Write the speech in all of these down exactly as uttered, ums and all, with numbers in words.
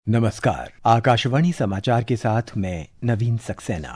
नमस्कार। आकाशवाणी समाचार के साथ मैं नवीन सक्सेना।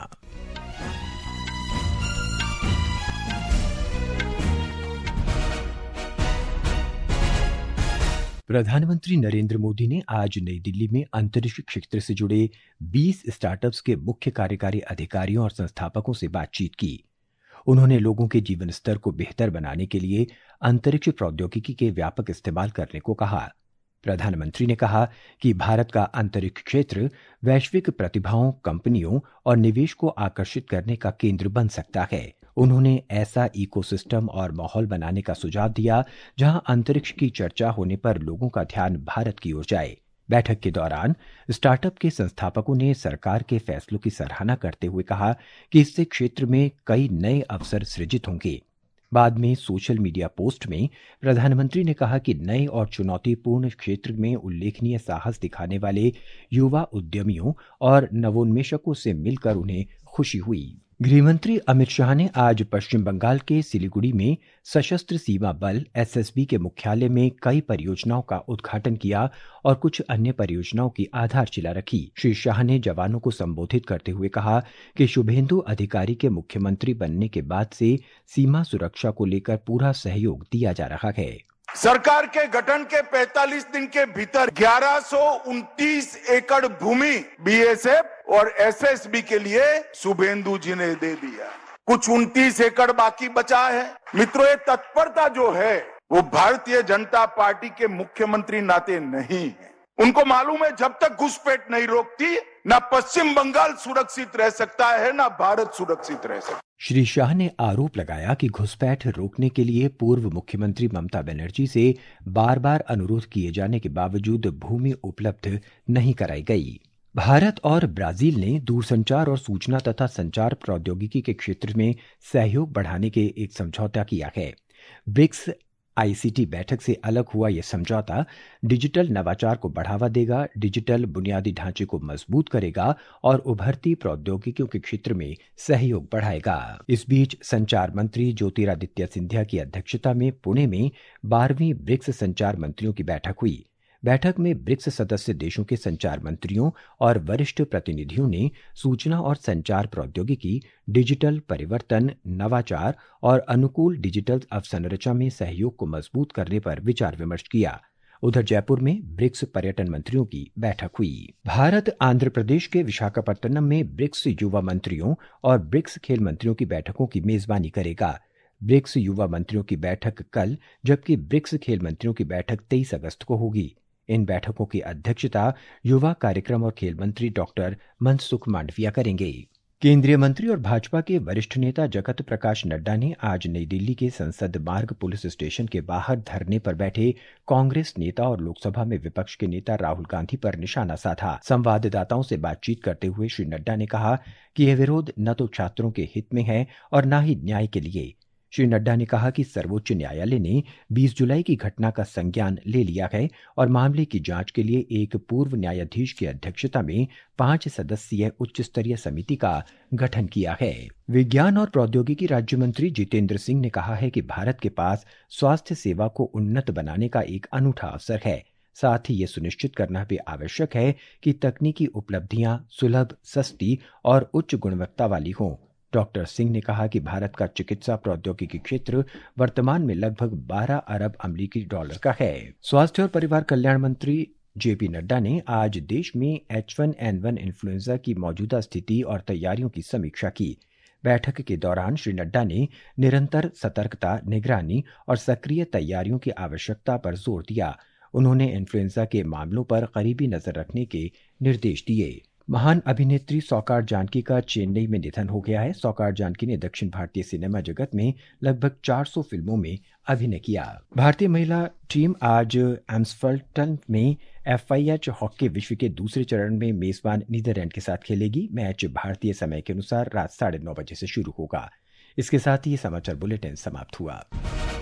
प्रधानमंत्री नरेंद्र मोदी ने आज नई दिल्ली में अंतरिक्ष क्षेत्र से जुड़े बीस स्टार्टअप्स के मुख्य कार्यकारी अधिकारियों और संस्थापकों से बातचीत की। उन्होंने लोगों के जीवन स्तर को बेहतर बनाने के लिए अंतरिक्ष प्रौद्योगिकी के व्यापक इस्तेमाल करने को कहा। प्रधानमंत्री ने कहा कि भारत का अंतरिक्ष क्षेत्र वैश्विक प्रतिभाओं, कंपनियों और निवेश को आकर्षित करने का केंद्र बन सकता है। उन्होंने ऐसा इकोसिस्टम और माहौल बनाने का सुझाव दिया जहां अंतरिक्ष की चर्चा होने पर लोगों का ध्यान भारत की ओर जाए। बैठक के दौरान स्टार्टअप के संस्थापकों ने सरकार के फैसलों की सराहना करते हुए कहा कि इससे क्षेत्र में कई नए अवसर सृजित होंगे। बाद में सोशल मीडिया पोस्ट में प्रधानमंत्री ने कहा कि नए और चुनौतीपूर्ण क्षेत्र में उल्लेखनीय साहस दिखाने वाले युवा उद्यमियों और नवोन्मेषकों से मिलकर उन्हें खुशी हुई। गृहमंत्री अमित शाह ने आज पश्चिम बंगाल के सिलीगुड़ी में सशस्त्र सीमा बल एस एस बी के मुख्यालय में कई परियोजनाओं का उद्घाटन किया और कुछ अन्य परियोजनाओं की आधारशिला रखी। श्री शाह ने जवानों को संबोधित करते हुए कहा कि शुभेंदु अधिकारी के मुख्यमंत्री बनने के बाद से सीमा सुरक्षा को लेकर पूरा सहयोग दिया जा रहा है। सरकार के गठन के पैंतालीस दिन के भीतर ग्यारह सौ उनतीस एकड़ भूमि बी एस एफ और एस एस बी के लिए शुभेंदु जी ने दे दिया। कुछ उनतीस एकड़ बाकी बचा है। मित्रों, ये तत्परता जो है वो भारतीय जनता पार्टी के मुख्यमंत्री नाते नहीं है। उनको मालूम है जब तक घुसपैठ नहीं रोकती ना पश्चिम बंगाल सुरक्षित रह सकता है ना भारत सुरक्षित रह सकता है। श्री शाह ने आरोप लगाया कि घुसपैठ रोकने के लिए पूर्व मुख्यमंत्री ममता बनर्जी से बार बार अनुरोध किए जाने के बावजूद भूमि उपलब्ध नहीं कराई गई। भारत और ब्राजील ने दूरसंचार और सूचना तथा संचार प्रौद्योगिकी के क्षेत्र में सहयोग बढ़ाने के एक समझौता किया है। ब्रिक्स आई सी टी बैठक से अलग हुआ यह समझौता डिजिटल नवाचार को बढ़ावा देगा, डिजिटल बुनियादी ढांचे को मजबूत करेगा और उभरती प्रौद्योगिकियों के क्षेत्र में सहयोग बढ़ाएगा। इस बीच संचार मंत्री ज्योतिरादित्य सिंधिया की अध्यक्षता में पुणे में बारहवीं ब्रिक्स संचार मंत्रियों की बैठक हुई। बैठक में ब्रिक्स सदस्य देशों के संचार मंत्रियों और वरिष्ठ प्रतिनिधियों ने सूचना और संचार प्रौद्योगिकी, डिजिटल परिवर्तन, नवाचार और अनुकूल डिजिटल अवसंरचना में सहयोग को मजबूत करने पर विचार विमर्श किया। उधर जयपुर में ब्रिक्स पर्यटन मंत्रियों की बैठक हुई। भारत आंध्र प्रदेश के विशाखापट्टनम में ब्रिक्स युवा मंत्रियों और ब्रिक्स खेल मंत्रियों की बैठकों की मेजबानी करेगा। ब्रिक्स युवा मंत्रियों की बैठक कल जबकि ब्रिक्स खेल मंत्रियों की बैठक तेईस अगस्त को होगी। इन बैठकों की अध्यक्षता युवा कार्यक्रम और खेल मंत्री डॉक्टर मनसुख मांडविया करेंगे। केंद्रीय मंत्री और भाजपा के वरिष्ठ नेता जगत प्रकाश नड्डा ने आज नई दिल्ली के संसद मार्ग पुलिस स्टेशन के बाहर धरने पर बैठे कांग्रेस नेता और लोकसभा में विपक्ष के नेता राहुल गांधी पर निशाना साधा। संवाददाताओं से बातचीत करते हुए श्री नड्डा ने कहा कि यह विरोध न तो छात्रों के हित में है और न ही न्याय के लिए। श्री नड्डा ने कहा कि सर्वोच्च न्यायालय ने बीस जुलाई की घटना का संज्ञान ले लिया है और मामले की जांच के लिए एक पूर्व न्यायाधीश की अध्यक्षता में पांच सदस्यीय उच्च स्तरीय समिति का गठन किया है। विज्ञान और प्रौद्योगिकी राज्य मंत्री जितेंद्र सिंह ने कहा है कि भारत के पास स्वास्थ्य सेवा को उन्नत बनाने का एक अनूठा अवसर है। साथ ही ये सुनिश्चित करना भी आवश्यक है कि तकनीकी उपलब्धियां सुलभ, सस्ती और उच्च गुणवत्ता वाली हों। डॉक्टर सिंह ने कहा कि भारत का चिकित्सा प्रौद्योगिकी क्षेत्र वर्तमान में लगभग बारह अरब अमेरिकी डॉलर का है। स्वास्थ्य और परिवार कल्याण मंत्री जे पी नड्डा ने आज देश में H one N one influenza की मौजूदा स्थिति और तैयारियों की समीक्षा की। बैठक के दौरान श्री नड्डा ने निरंतर सतर्कता, निगरानी और सक्रिय तैयारियों की आवश्यकता पर जोर दिया। उन्होंने इन्फ्लुएंजा के मामलों पर करीबी नजर रखने के निर्देश दिए। महान अभिनेत्री सौकार्ड जानकी का चेन्नई में निधन हो गया है। सौकार्ड जानकी ने दक्षिण भारतीय सिनेमा जगत में लगभग चार सौ फिल्मों में अभिनय किया। भारतीय महिला टीम आज एम्स्टर्डम में एफ आई एच हॉकी विश्व के दूसरे चरण में मेजबान नीदरलैंड के साथ खेलेगी। मैच भारतीय समय के अनुसार रात साढ़े नौ बजे से शुरू होगा। इसके साथ ही समाचार बुलेटिन समाप्त हुआ।